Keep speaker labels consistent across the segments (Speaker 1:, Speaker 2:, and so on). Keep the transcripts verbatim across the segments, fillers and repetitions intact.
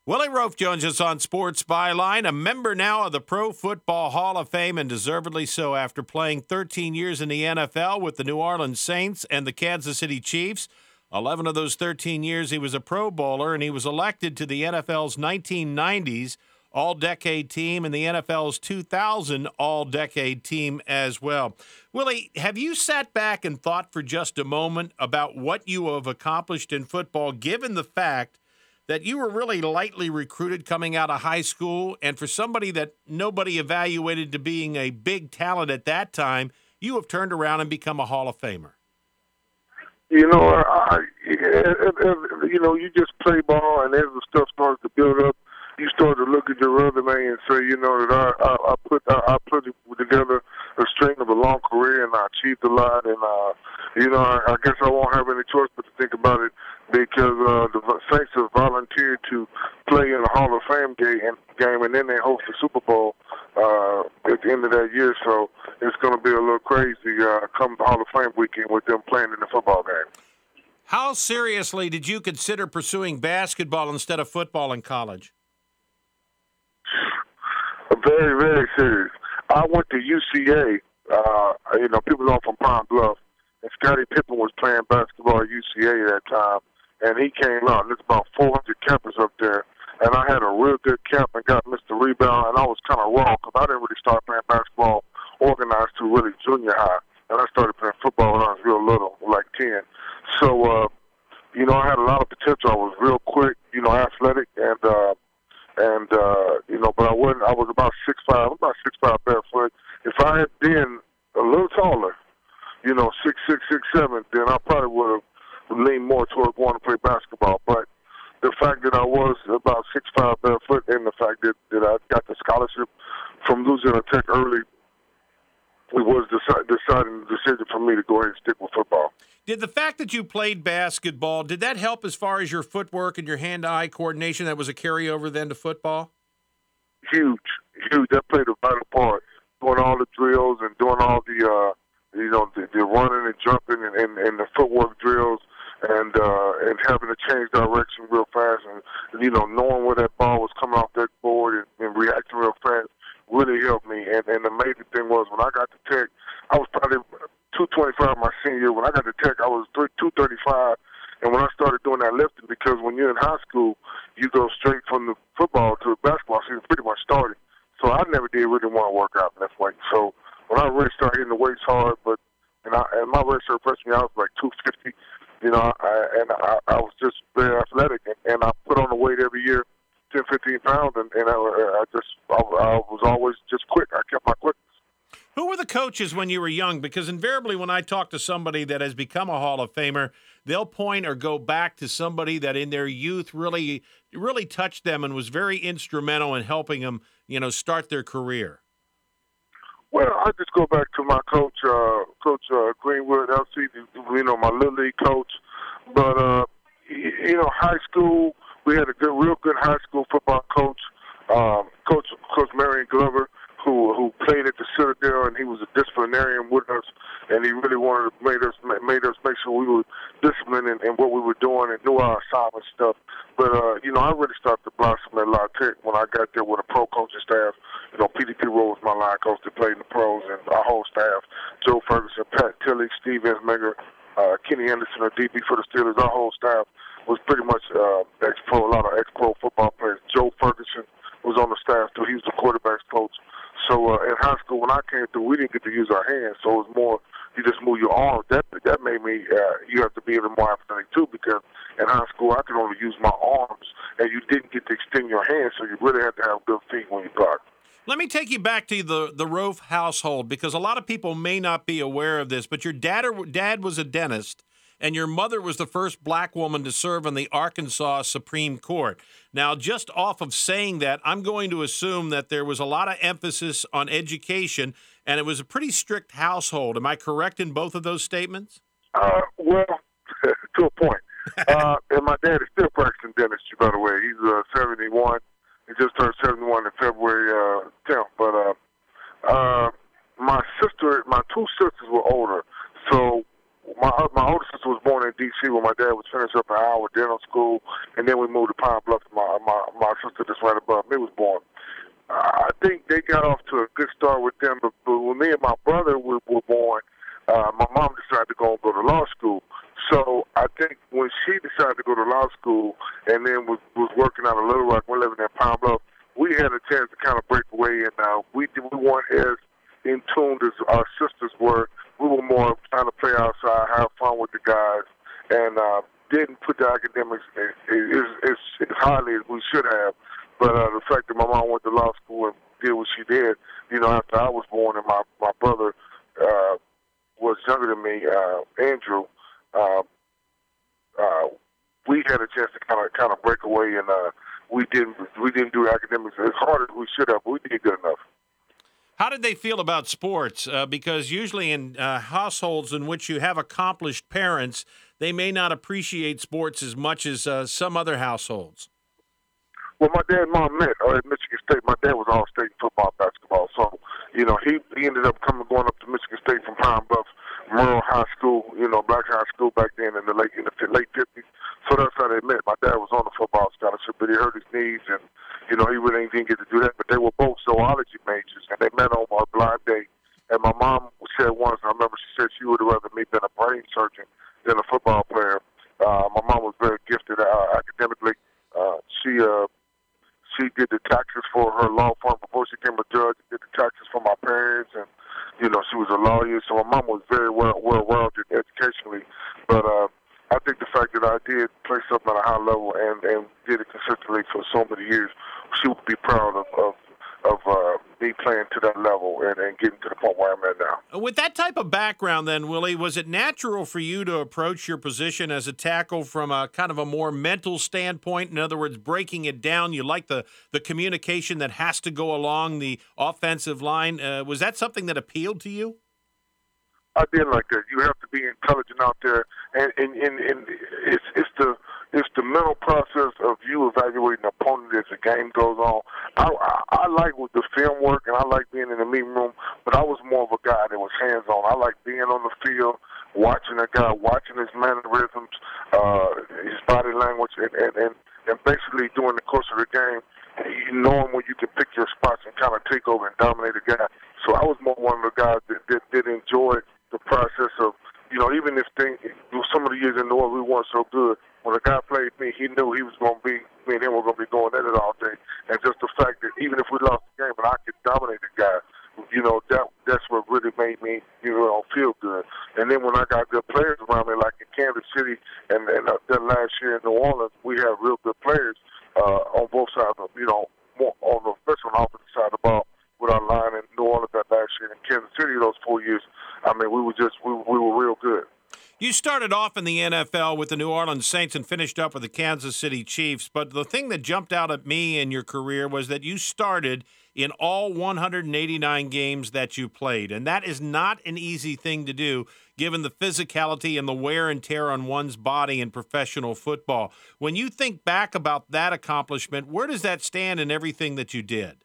Speaker 1: Willie Rofe joins us on Sports Byline, a member now of the Pro Football Hall of Fame, and deservedly so after playing thirteen years in the N F L with the New Orleans Saints and the Kansas City Chiefs. eleven of those thirteen years he was a Pro Bowler, and he was elected to the N F L's nineteen nineties All-Decade Team and the N F L's two thousand All-Decade Team as well. Willie, have you sat back and thought for just a moment about what you have accomplished in football, given the fact that you were really lightly recruited coming out of high school, and for somebody that nobody evaluated to being a big talent at that time, you have turned around and become a Hall of Famer?
Speaker 2: You know, I, I, you know, you just play ball, and as the stuff starts to build up, you start to look at your resume and say, you know, that I, I, I put I, I put together a string of a long career, and I achieved a lot, and uh, you know, I, I guess I won't have any choice but to think about it because uh, the Saints have volunteered to play in the Hall of Fame game, game and then they host the Super Bowl uh, at the end of that year. So it's going to be a little crazy uh, come the Hall of Fame weekend with them playing in the football game.
Speaker 1: How seriously did you consider pursuing basketball instead of football in college?
Speaker 2: Very, very serious. I went to U C A. Uh, you know, people know from Pine Bluff, and Scottie Pippen was playing basketball at U C A at that time, and he came out. There's about four hundred campers up there, and I had a real good camp and got Mister Rebound, and I was kind of raw because I didn't really start playing basketball organized to really junior high, and I started playing football when I was real little, like ten. So, uh, you know, I had a lot of potential. I was real quick, you know, athletic, and uh, and uh, you know, but I wasn't. I was about six five, about six five barefoot. If I had been a little taller, you know, six six, six seven, then I probably would have leaned more toward wanting to play basketball. But the fact that I was about six five barefoot, and the fact that, that I got the scholarship from Louisiana Tech early, it was the deciding decision for me to go ahead and stick with football.
Speaker 1: Did the fact that you played basketball, did that help as far as your footwork and your hand-eye coordination? That was a carryover then to football?
Speaker 2: Huge, huge. That played a vital part. Doing all the drills and doing all the, uh, you know, the, the running and jumping and, and, and the footwork drills, and uh, and having to change direction real fast, and you know, knowing where that ball was coming off that board and, and reacting real fast really helped me. And, and the amazing thing was when I got to Tech, I was probably two twenty-five my senior year. When I got to Tech, I was two thirty-five. And when I started doing that lifting, because when you're in high school, you go straight from the football to the basketball season pretty much started. So I never did really want to work out in that way. So when I really started hitting the weights hard, but and, I, and my redshirt freshman year, I was like two fifty, you know, I, and I, I was just very athletic, and, and I put on the weight every year, ten, fifteen pounds, and, and I, I just I, I was always just quick. I kept my quickness.
Speaker 1: Who were the coaches when you were young? Because invariably when I talk to somebody that has become a Hall of Famer, they'll point or go back to somebody that in their youth really really touched them and was very instrumental in helping them, you know, start their career.
Speaker 2: Well, I just go back to my coach, uh, Coach uh, Greenwood, L C, you know, my little league coach. But, uh, you know, high school, we had a good, real good high school football coach, um, Coach Coach Marion Glover, who who played at the Citadel, and he was a disciplinarian with us, and he really wanted to made us made us make sure we were disciplined in, in what we were doing and knew our assignment stuff. But uh, you know, I really started to blossom at La Tech when I got there with a pro coaching staff. You know, P D P Rowe was my line coach that played in the pros, and our whole staff: Joe Ferguson, Pat Tilley, Steve Ensminger, uh, Kenny Anderson, a D B for the Steelers. Our whole staff was pretty much uh, ex-pro, a lot of ex-pro football players. Joe Ferguson was on the staff too. He was the quarterback's coach. So uh, in high school, when I came through, we didn't get to use our hands, so it was more you just move your arms. That that made me. Uh, you have to be even more athletic too, because in high school I could only use my arms, and you didn't get to extend your hands, so you really had to have good feet when you block.
Speaker 1: Let me take you back to the the Rofe household, because a lot of people may not be aware of this, but your dad or, dad was a dentist, and your mother was the first black woman to serve on the Arkansas Supreme Court. Now, just off of saying that, I'm going to assume that there was a lot of emphasis on education, and it was a pretty strict household. Am I correct in both of those statements?
Speaker 2: Uh, well, to a point. uh, and my dad is still practicing dentistry, by the way. He's uh, seventy-one. He just turned seventy-one in February uh, tenth. But uh, uh, my sister, my two sisters were older, so my my older sister was born in D C when my dad was finishing up an hour dental school, and then we moved to Pine Bluff. My my my sister that's right above me was born. Uh, I think they got off to a good start with them, but, but when me and my brother were, were born, uh, my mom decided to go and go to law school. So I think when she decided to go to law school and then was, was working out of Little Rock, we're living in Pine Bluff, we had a chance to kind of break away, and uh, we we weren't as in tune as our sisters were. We were more trying to play outside, have fun with the guys, and uh, didn't put the academics as, as, as highly as we should have. But uh, the fact that my mom went to law school and did what she did, you know, after I was born and my, my brother uh, was younger than me, uh, Andrew, uh, uh, we had a chance to kind of kind of break away, and uh, we didn't we didn't do academics as hard as we should have, but we did good enough.
Speaker 1: How did they feel about sports? Uh, because usually in uh, households in which you have accomplished parents, they may not appreciate sports as much as uh, some other households.
Speaker 2: Well, my dad and mom met uh, at Michigan State. My dad was all-state in football, basketball. So, you know, he, he ended up coming going up to Michigan State from Pine Bluff, Merle High School, you know, black high school back then in the late in the late fifties. So that's how they met. My dad was on the football scholarship, but he hurt his knees, and you know, he really didn't get to do that. But they were both zoology majors, and they met on a blind date. And my mom said once, I remember she said she would have rather me been a brain surgeon than a football player. Uh, my mom was very gifted uh, academically. Uh, she uh, She did the taxes for her law firm before she became a judge. Did the taxes for my parents, and you know she was a lawyer. So my mom was very well well rounded educationally. But uh, I think the fact that I did play something at a high level and, and did it consistently for so many years, she would be proud of of, of uh, me playing to that level and, and getting to the point where I'm at now.
Speaker 1: With that type of background then, Willie, was it natural for you to approach your position as a tackle from a kind of a more mental standpoint? In other words, breaking it down, you like the, the communication that has to go along the offensive line. Uh, was that something that appealed to you?
Speaker 2: I did like that. You have to be intelligent out there, and, and, and, and it's it's the it's the mental process of you evaluating the opponent as the game goes on. I, I, I like with the film work, and I like being in the meeting room, but I was more of a guy that was hands-on. I like being on the field, watching a guy, watching his mannerisms, uh, his body language, and, and, and, and basically during the course of the game, you knowing when you can pick your spots and kind of take over and dominate a guy. So I was more one of the guys that that, that enjoyed the process of, you know, even if things, some of the years in the Orleans we weren't so good, when a guy played me, he knew he was going to be, me and him were going to be going at it all day. And just the fact that even if we lost the game, but I could dominate the guy, you know, that that's what really made me, you know, feel good. And then when I got good players around me, like in Kansas City and, and uh, then last year in New Orleans, we had real good players uh, on both sides of, you know, more on the especially on the offensive side of the ball with our line in New Orleans that last year. In Kansas City those four years, I mean, we were just, we, we were real good.
Speaker 1: You started off in the N F L with the New Orleans Saints and finished up with the Kansas City Chiefs. But the thing that jumped out at me in your career was that you started in all one hundred eighty-nine games that you played. And that is not an easy thing to do, given the physicality and the wear and tear on one's body in professional football. When you think back about that accomplishment, where does that stand in everything that you did?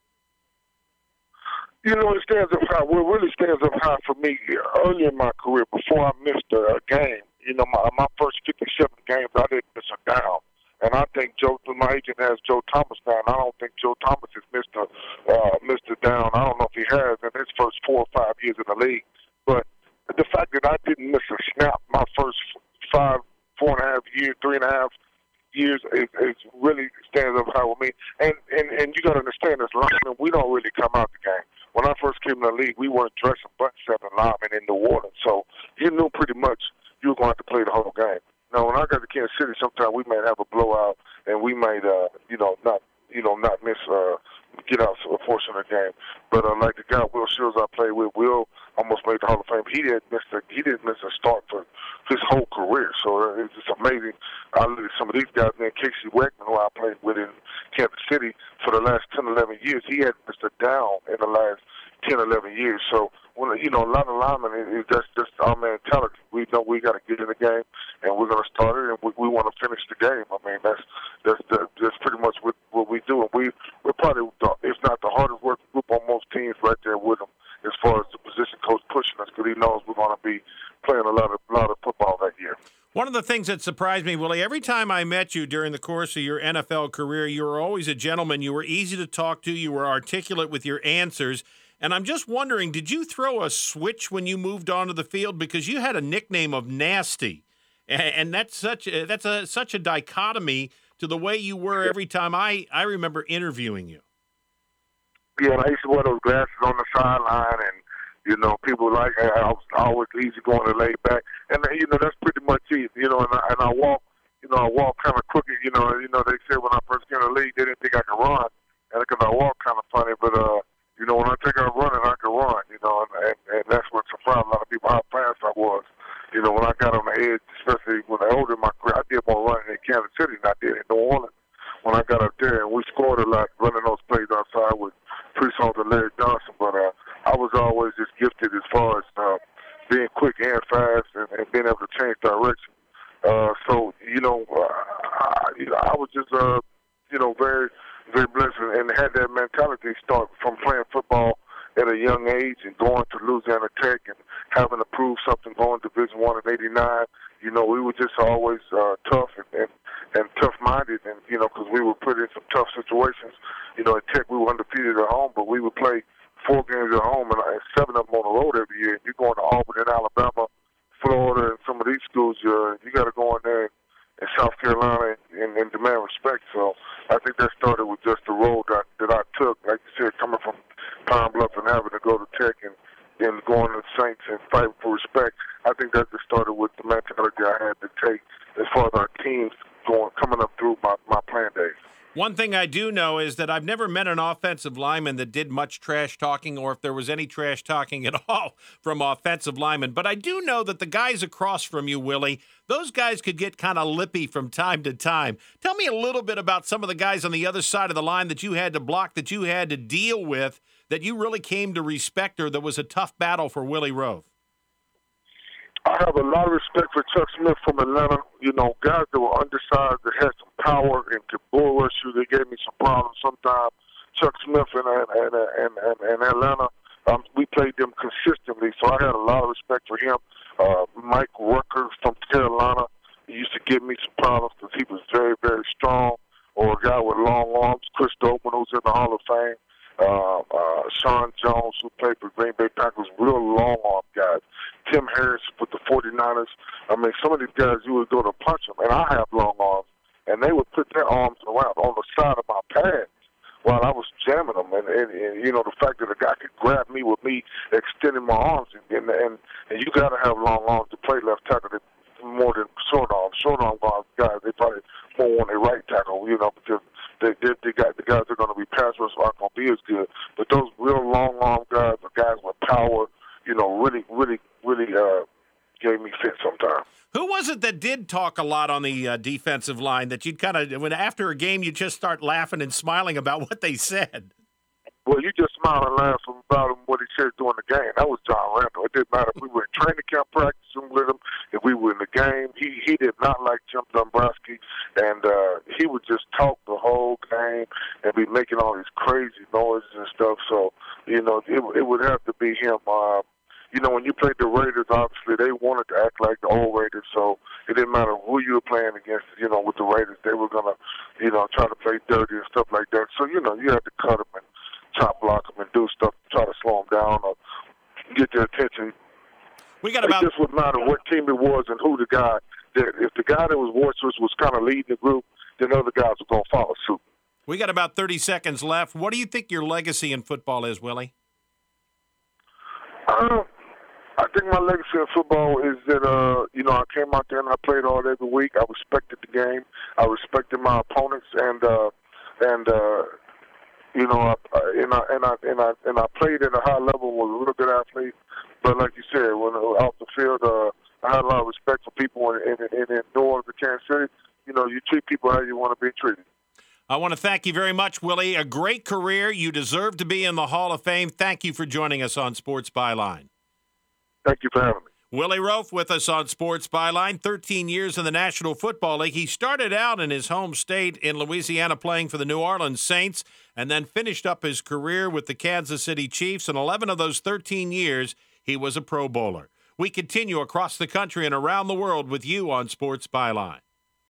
Speaker 2: You know, it stands up high. What really stands up high for me early in my career, before I missed a, a game, you know, my, my first fifty-seven games, I didn't miss a down. And I think Joe, my agent has Joe Thomas down. I don't think Joe Thomas has missed a, uh, missed a down. I don't know if he has in his first four or five years in the league. But the fact that I didn't miss a snap my first five, four and a half years, three and a half years, is, is really stands up high with me. And, and, and you got to understand, as linemen, we don't really come out the game. When I first came in the league, we weren't dressing but seven linemen in New Orleans. So you knew pretty much you were going to have to play the whole game. Now, when I got to Kansas City, sometimes we might have a blowout, and we might, uh, you know, not, you know, not miss, uh, get out a portion of the game. But uh, like the guy Will Shields I played with, Will almost made the Hall of Fame. He didn't miss a, he didn't miss a start for his whole career. So uh, it's just amazing. I look at some of these guys, man. Casey Wegman, who I played with in Kansas City for the last ten, eleven years, he hadn't missed a down in the last ten, eleven years. So, when, you know, a lot of linemen, it, it, that's just our mentality. We know we got to get in the game, and we're going to start it, and we, we want to finish the game. I mean, that's that's the, that's pretty much what, what we do. And we, we're probably, the, if not the hardest working group on most teams, right there with them as far as the position coach pushing us, because he knows we're going to be playing a lot of, lot of football
Speaker 1: things that surprised me, Willie, every time I met you during the course of your N F L career, you were always a gentleman. You were easy to talk to. You were articulate with your answers. And I'm just wondering, did you throw a switch when you moved onto the field? Because you had a nickname of Nasty. And that's such a, that's a, such a dichotomy to the way you were every time I, I remember interviewing you.
Speaker 2: Yeah, I used to wear those glasses on the sideline, and, you know, people like, I was always easy going and laid back. And, you know, that's pretty much it, you know, and I, and I walk, you know, I walk kind of crooked, you know, you know, they said when I first came to the league, they didn't think I could run, and because I walk kind of funny, but, uh, you know, when I take out running, I can run, you know, and, and, and that's what surprised a lot of people, how fast I was. You know, when I got on the edge, especially when I older in my career, I did more running in Kansas City than I did in New Orleans. When I got up there, and we scored a lot running those plays outside with Priest and Larry Johnson, but uh, I was always just gifted as far as uh, being quick and fast and, and being able to change direction. Uh, so, you know, uh, I, you know, I was just, uh, you know, very, very blessed and had that mentality start from playing football at a young age and going to Louisiana Tech and having to prove something going to Division One in eighty-nine. You know, we were just always uh, tough and, and, and tough-minded, and, you know, because we were put in some tough situations. You know, at Tech we were undefeated at home, but we would play four games at home and, and seven of them on the road every year. You're going to Auburn and Alabama, Florida, and some of these schools, uh, you got to go in there in South Carolina and, and demand respect. So I think that started with just the road that, that I took, like you said, coming from Pine Bluff and having to go to Tech and, and going to the Saints and fighting for respect. I think that just started with the mentality I had to take as far as our teams going coming up through my, my playing days.
Speaker 1: One thing I do know is that I've never met an offensive lineman that did much trash talking, or if there was any trash talking at all from offensive linemen. But I do know that the guys across from you, Willie, those guys could get kind of lippy from time to time. Tell me a little bit about some of the guys on the other side of the line that you had to block, that you had to deal with, that you really came to respect, or that was a tough battle for Willie Roaf.
Speaker 2: I have a lot of respect for Chuck Smith from Atlanta. You know, guys that were undersized, that had some power and could bull rush you. They gave me some problems sometimes. Chuck Smith and and and and, and Atlanta, um, we played them consistently, so I had a lot of respect for him. Uh, Mike Rucker from Carolina, he used to give me some problems because he was very, very strong. Or a guy with long arms, Chris Doman, who's in the Hall of Fame. Uh, uh, Sean Jones, who played for Green Bay Packers, real long-arm guys. Tim Harris with the forty-niners. I mean, some of these guys, you would go to punch them, and I have long arms, and they would put their arms around on the side of my pads while I was jamming them. And, and, and you know, the fact that a guy could grab me with me extending my arms, and and, and, and you got to have long arms to play left tackle more than short arms. Short arm guys, they probably more on their right tackle, you know, because They, they, they got the guys that are going to be pass rush aren't going to be as good. But those real long arm guys, the guys with power, you know, really, really, really uh, gave me fit sometimes.
Speaker 1: Who was it that did talk a lot on the uh, defensive line that you'd kind of, when after a game, you just start laughing and smiling about what they said?
Speaker 2: Well, you just smile and laugh about him, what he said during the game. That was John Randall. It didn't matter if we were in training camp practicing with him, if we were in the game. He he did not like Jim Dombrowski, and uh, he would just talk the whole game and be making all these crazy noises and stuff. So, you know, it, it would have to be him. Uh, you know, when you played the Raiders, obviously they wanted to act like the old Raiders, so it didn't matter who you were playing against. You know, with the Raiders, they were gonna, you know, try to play dirty and stuff like that. So, you know, you had to cut them and top block them and do stuff to try to slow them down or get their attention.
Speaker 1: We got about.
Speaker 2: It just would matter what team it was and who the guy. That if the guy that was boisterous was kind of leading the group, then other guys were going to follow suit.
Speaker 1: We got about thirty seconds left. What do you think your legacy in football is, Willie?
Speaker 2: Uh, I think my legacy in football is that, uh, you know, I came out there and I played all every week. I respected the game. I respected my opponents, and uh, and. Uh, You know, I, and I and I and I and I played at a high level, was a real good athlete. But like you said, when off the field, uh, I had a lot of respect for people in in, in, in New Orleans, Kansas City. You know, you treat people how you want to be treated.
Speaker 1: I want to thank you very much, Willie. A great career. You deserve to be in the Hall of Fame. Thank you for joining us on Sports Byline.
Speaker 2: Thank you for having me.
Speaker 1: Willie Roaf with us on Sports Byline, thirteen years in the National Football League. He started out in his home state in Louisiana playing for the New Orleans Saints and then finished up his career with the Kansas City Chiefs. And eleven of those thirteen years, he was a Pro Bowler. We continue across the country and around the world with you on Sports Byline.